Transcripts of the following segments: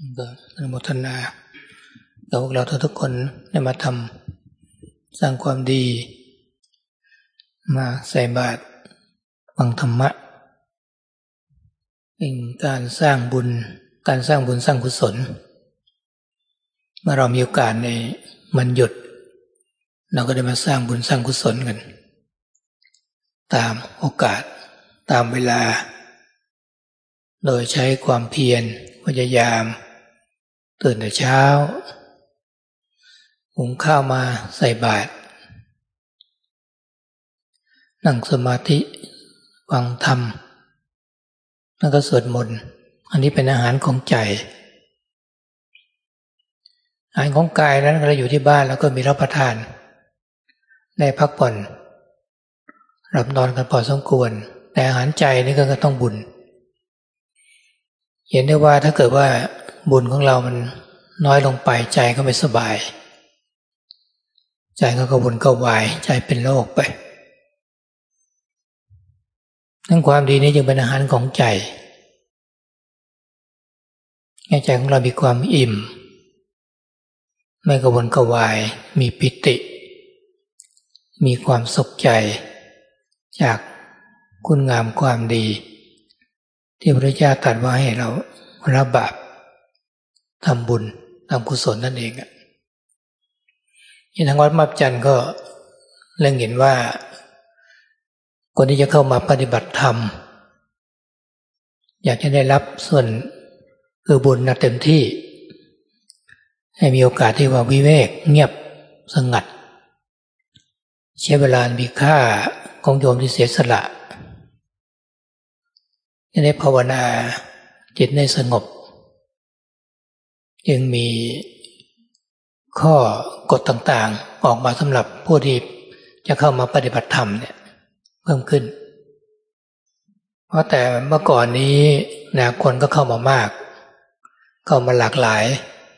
ก็อนุโมทนากับพวกเราทุกคนได้มาทำสร้างความดีมาใส่บาตรฟังธรรมะเป็นการสร้างบุญสร้างกุศลเมื่อเรามีโอกาสในวันหยุดเราก็ได้มาสร้างบุญสร้างกุศลกันตามโอกาสตามเวลาโดยใช้ความเพียรพยายามตื่นแต่เช้าหุงข้าวมาใส่บาตรนั่งสมาธิฟังธรรมแล้วก็สวดมนต์อันนี้เป็นอาหารของใจอาหารของกายนั้นเราอยู่ที่บ้านแล้วก็มีรับประทานได้พักผ่อนหลับนอนกันพอสมควรแต่อาหารใจนี่ก็ต้องบุญเห็นได้ว่าถ้าเกิดว่าบุญของเรามันน้อยลงไปใจก็ไม่สบายใจก็กระวนกระวายใจเป็นโรคไปทั้งความดีนี้จึงเป็นอาหารของใจให้ใจของเรามีความอิ่มไม่กระวนกระวายมีปิติมีความสุขใจจากคุณงามความดีที่พระพุทธเจ้าตรัสว่าให้เราละบาปทำบุญทำกุศลนั่นเองทางวัดมับจันทร์ก็เล็งเห็นว่าคนที่จะเข้ามาปฏิบัติธรรมอยากจะได้รับส่วนคือบุญเต็มที่ให้มีโอกาสที่ว่าวิเวกเงียบสงัดใช้เวลามีค่าของโยมที่เสียสละจะได้ภาวนาจิตให้สงบจึงมีข้อกฎต่างๆออกมาสำหรับผู้ที่จะเข้ามาปฏิบัติธรรมเนี่ยเพิ่มขึ้นเพราะแต่เมื่อก่อนนี้คนก็เข้ามามากเข้ามาหลากหลาย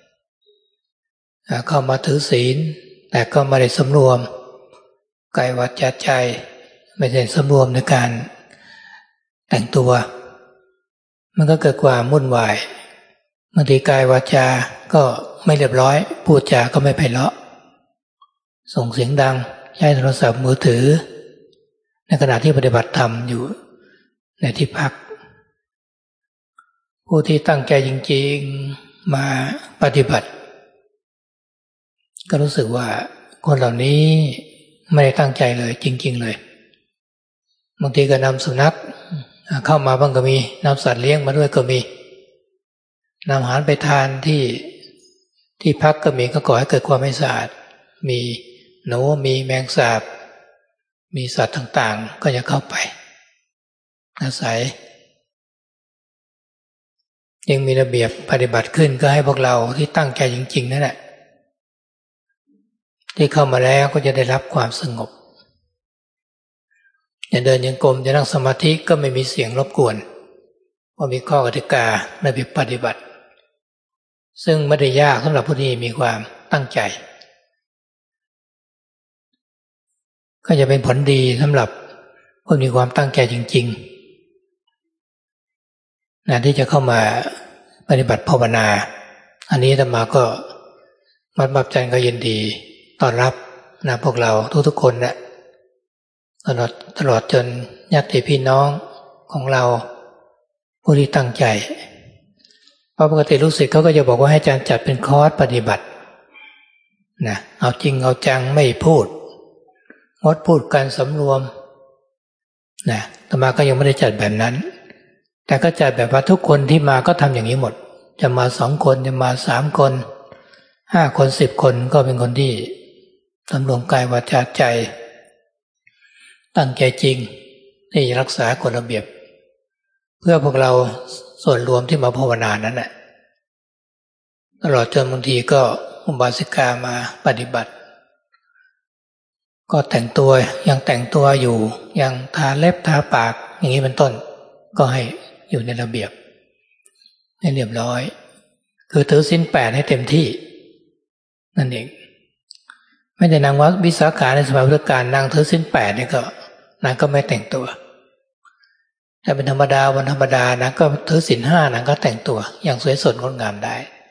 เข้ามาถือศีลแต่ก็ไม่ได้สำรวมกายวาจาใจไม่ได้สำรวมในการแต่งตัวมันก็เกิดความวุ่นวายบางทีกายวาจาก็ไม่เรียบร้อยพูดจาก็ไม่ไพเราะส่งเสียงดังใช้โทรศัพท์มือถือในขณะที่ปฏิบัติธรรมอยู่ในที่พักผู้ที่ตั้งใจจริงๆมาปฏิบัติก็รู้สึกว่าคนเหล่านี้ไม่ได้ตั้งใจเลยจริงๆเลยบางทีก็นำสุนัขเข้ามาบ้างก็มีนำสัตว์เลี้ยงมาด้วยก็มีนำอาหารไปทานที่พักก็มีก็ก่อให้เกิดความไม่สะอาดมีหนูมีแมงสาบมีสัตว์ต่างๆก็จะเข้าไปอาศัยยังมีระเบียบปฏิบัติขึ้นก็ให้พวกเราที่ตั้งใจจริงๆนั่นแหละที่เข้ามาแล้วก็จะได้รับความสงบจะเดินยังกรมจะนั่งสมาธิก็ไม่มีเสียงรบกวนเพราะมีข้อกติการะเบียบปฏิบัติซึ่งไม่ได้ยากสำหรับผู้ที่มีความตั้งใจก็จะเป็นผลดีสำหรับผู้มีความตั้งใจจริงๆที่จะเข้ามาปฏิบัติภาวนาอันนี้อาตมาก็วัดมับจันทร์ก็ยินดีต้อนรับพวกเราทุกๆคนตลอดจนญาติพี่น้องของเราผู้ที่ตั้งใจเพราะปกติลูกศิษย์เขาก็จะบอกว่าให้อาจารย์จัดเป็นคอร์สปฏิบัติเอาจริงเอาจังไม่พูดงดพูดการสำรวมอาตมาก็ยังไม่ได้จัดแบบนั้นแต่ก็จัดแบบว่าทุกคนที่มาก็ทำอย่างนี้หมดจะมา2 คนจะมา3 คน5 คน10 คนก็เป็นคนที่สำรวมกายวาจาใจตั้งใจจริงที่จะรักษากฎระเบียบเพื่อพวกเราส่วนรวมที่มาภาวนานั้นตลอดจนบางทีก็อุบาสิกามาปฏิบัติก็แต่งตัวยังแต่งตัวอยู่ยังทาเล็บทาปากอย่างนี้เป็นต้นก็ให้อยู่ในระเบียบให้เรียบร้อยคือถือศีล 8ให้เต็มที่นั่นเองไม่ได้นางวิสาขาในสมัยพุทธกาลนางถือศีล 8นี่ก็นางก็ไม่แต่งตัวแต่เป็นธรรมดาวันธรรมดาก็ถือศีล 5นางก็แต่งตัวอย่างสวยสดงดงามได้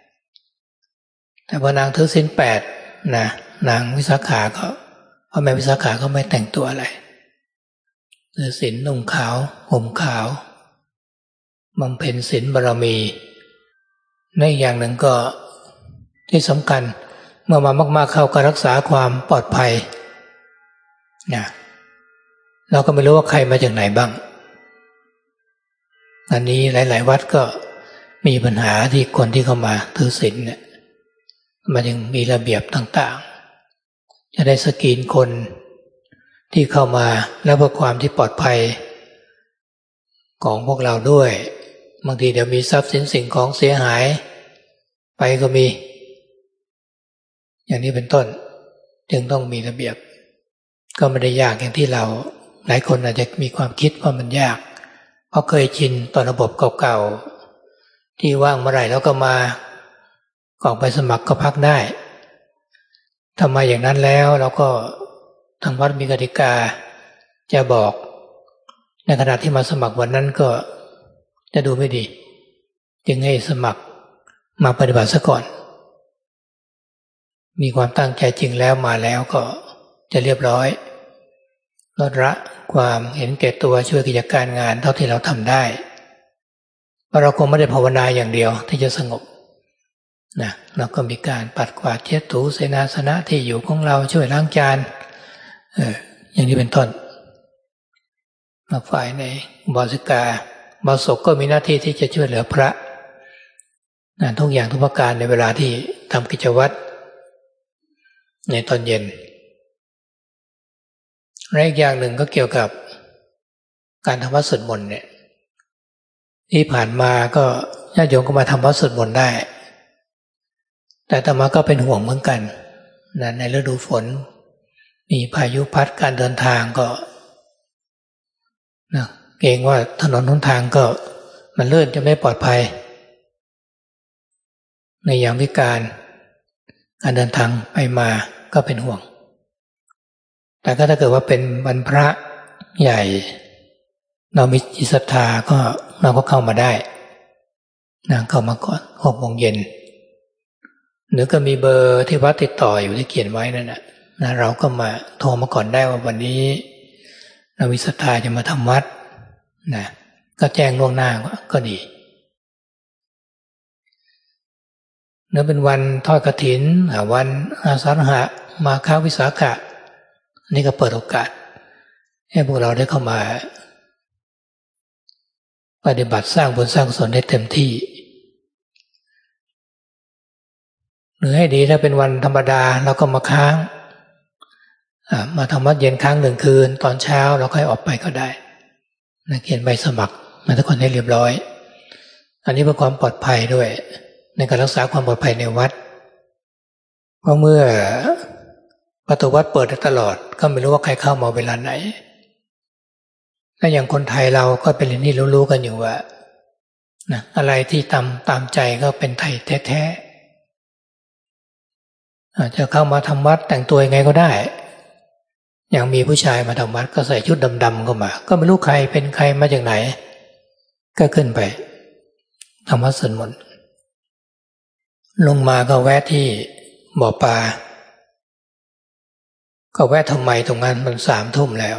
แต่พอนางถือศีล8นะนางวิสาขาก็พ่อแม่วิสาขาก็ไม่แต่งตัวอะไรถือศีลนุ่งขาวห่มขาวบำเพ็ญศีลบารมีในอย่างหนึ่งก็ที่สำคัญเมื่อมามากๆเข้าก็รักษาความปลอดภัยนะเราก็ไม่รู้ว่าใครมาจากไหนบ้างอันนี้หลายๆวัดก็มีปัญหาที่คนที่เข้ามาถือศีลเนี่ยมันยังมีระเบียบต่างๆจะได้สกรีนคนที่เข้ามาแล้วเพื่อความที่ปลอดภัยของพวกเราด้วยบางทีเดี๋ยวมีทรัพย์สินสิ่งของเสียหายไปก็มีอย่างนี้เป็นต้นจึงต้องมีระเบียบก็ไม่ได้ยากอย่างที่เราหลายคนอาจจะมีความคิดว่ามันยากเพราะเคยชินต่อระบบเก่าๆที่ว่างเมื่อไหร่แล้วก็มากรอกไปสมัครก็พักได้ทำไมอย่างนั้นแล้วเราก็ทางวัดมีกติกาจะบอกในขณะที่มาสมัครวันนั้นก็จะดูไม่ดีจึงให้สมัครมาปฏิบัติซะก่อนมีความตั้งใจจริงแล้วมาแล้วก็จะเรียบร้อยลดละความเห็นแก่ตัวช่วยกิจการงานเท่าที่เราทำได้เพราะเราคงไม่ได้ภาวนาอย่างเดียวที่จะสงบนะเราก็มีการปัดกวาดเช็ดถูเสนาสนะที่อยู่ของเราช่วยล้างจานอย่างนี้เป็นต้นมาฝ่ายในบาสิกาบาศกก็มีหน้าที่ที่จะช่วยเหลือพระทุกอย่างทุกประการในเวลาที่ทำกิจวัตรในตอนเย็นและอีกอย่างหนึ่งก็เกี่ยวกับการทำวัดสวดมนต์เนี่ยที่ผ่านมาก็ญาติโยมก็มาทำวัดสวดมนต์ได้แต่อาตมาก็เป็นห่วงเหมือนกันในฤดูฝนมีพายุพัดการเดินทางก็เกรงว่าถนนหนทางก็มันลื่นจะไม่ปลอดภัยในยามวิกาลการเดินทางไปมาก็เป็นห่วงแต่ก็ถ้าเกิดว่าเป็นวันพระใหญ่เรามีจิตศรัทธาก็เราก็เข้ามาได้เข้ามาก่อน6 โมงเย็นหรือก็มีเบอร์ที่วัดติดต่ออยู่ที่เขียนไว้นั่นนะเราก็มาโทรมาก่อนได้ว่าวันนี้เรามีศรัทธาจะมาทำวัดนะก็แจ้งล่วงหน้าก็ดีเนื้อเป็นวันทอดกฐินวันอาสาฬหะมาฆวิสาขะนี่ก็เปิดโอกาสให้พวกเราได้เข้ามาปฏิบัติสร้างบุญสร้างกุศลได้เต็มที่หรือให้ดีถ้าเป็นวันธรรมดาเราก็มาค้างมาทำวัดเย็นค้าง1 คืนตอนเช้าเราค่อยออกไปก็ได้เขียนใบสมัครมาทุกคนให้เรียบร้อยอันนี้เพื่อความปลอดภัยด้วยในการรักษาความปลอดภัยในวัดเพราะเมื่อประตูวัดเปิดตลอดก็ไม่รู้ว่าใครเข้ามาเวลาไหนถ้าอย่างคนไทยเราก็เป็นเรื่องที่รู้ๆกันอยู่ว่าอะไรที่ตามใจก็เป็นไทยแท้ๆอาจจะเข้ามาทำวัดแต่งตัวยังไงก็ได้อย่างมีผู้ชายมาทำวัดก็ใส่ชุดดำๆเข้ามาก็ไม่รู้ใครเป็นใครมาจากไหนก็ขึ้นไปทำวัดสวดมนต์ลงมาก็แวะที่บ่อปลาก็แวะทำไมตรงนั้นมัน3 ทุ่มแล้ว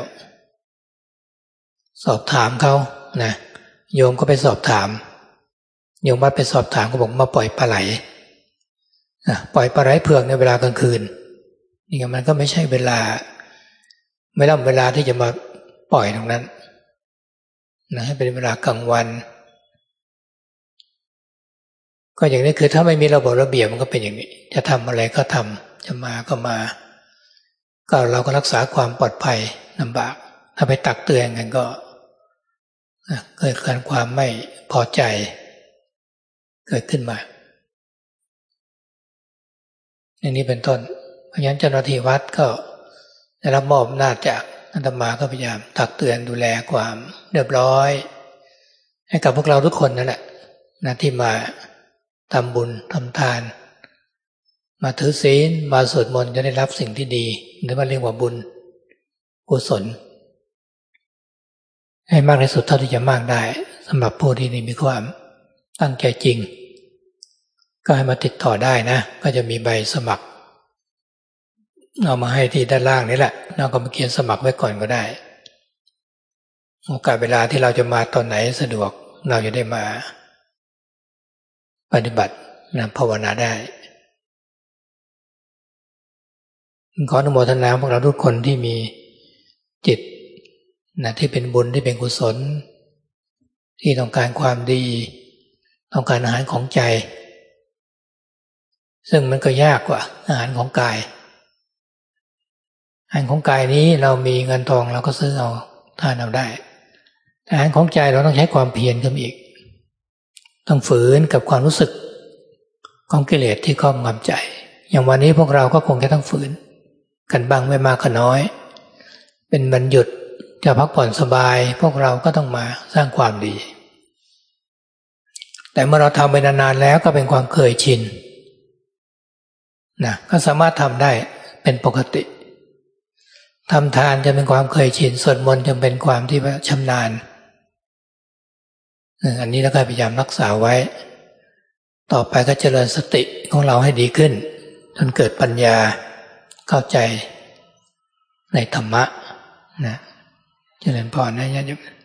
สอบถามเขาโยมก็ไปสอบถามโยมวัดไปสอบถามก็บอกมาปล่อยปลาไหลปล่อยปลาไหลเผือกในเวลากลางคืนนี่มันก็ไม่ใช่เวลาไม่ต้องเวลาที่จะมาปล่อยตรงนั้นให้เป็นเวลากลางวันก็อย่างนี้คือถ้าไม่มีระบบระเบียบมันก็เป็นอย่างนี้จะทำอะไรก็ทำจะมาก็มาก็เราก็รักษาความปลอดภัยลำบากถ้าไปตักเตือนกันก็เกิดการความไม่พอใจเกิดขึ้นมาอย่างนี้เป็นต้นเพราะฉะนั้นเจ้าหน้าที่วัดก็ได้รับมอบอำนาจจากอาตมาก็พยายามตักเตือนดูแลความเรียบร้อยให้กับพวกเราทุกคนนั่นแหละที่มาทำบุญทำทานมาถือศีลมาสวดมนต์จะได้รับสิ่งที่ดีหรือว่าเรียกว่าบุญกุศลให้มากที่สุดเท่าที่จะมากได้สำหรับผู้ที่มีความตั้งใจจริงก็ให้มาติดต่อได้นะก็จะมีใบสมัครเอามาให้ที่ด้านล่างนี่แหละเราก็มาเขียนสมัครไว้ก่อนก็ได้โอกาสเวลาที่เราจะมาตอนไหนสะดวกเราจะได้มาปฏิบัติภาวนาได้ขออนุโมทนาพวกเราทุกคนที่มีจิตที่เป็นบุญที่เป็นกุศลที่ต้องการความดีต้องการอาหารของใจซึ่งมันก็ยากกว่าอาหารของกายอาหารของกายนี้เรามีเงินทองเราก็ซื้อเอาทานเอาได้อาหารของใจเราต้องใช้ความเพียรขึ้นอีกต้องฝืนกับความรู้สึกของกิเลสที่ครอบงำใจอย่างวันนี้พวกเราก็คงจะต้องฝืนกันบ้างไม่มากก็น้อยเป็นวันหยุดจะพักผ่อนสบายพวกเราก็ต้องมาสร้างความดีแต่เมื่อเราทำไปนานๆแล้วก็เป็นความเคยชินก็สามารถทำได้เป็นปกติทำทานจะเป็นความเคยชินสวดมนต์จะเป็นความที่ชำนาญอันนี้แล้วก็พยายามรักษาไว้ต่อไปก็เจริญสติของเราให้ดีขึ้นจนเกิดปัญญาเข้าใจในธรรมะเจริญพรนะญาติโยม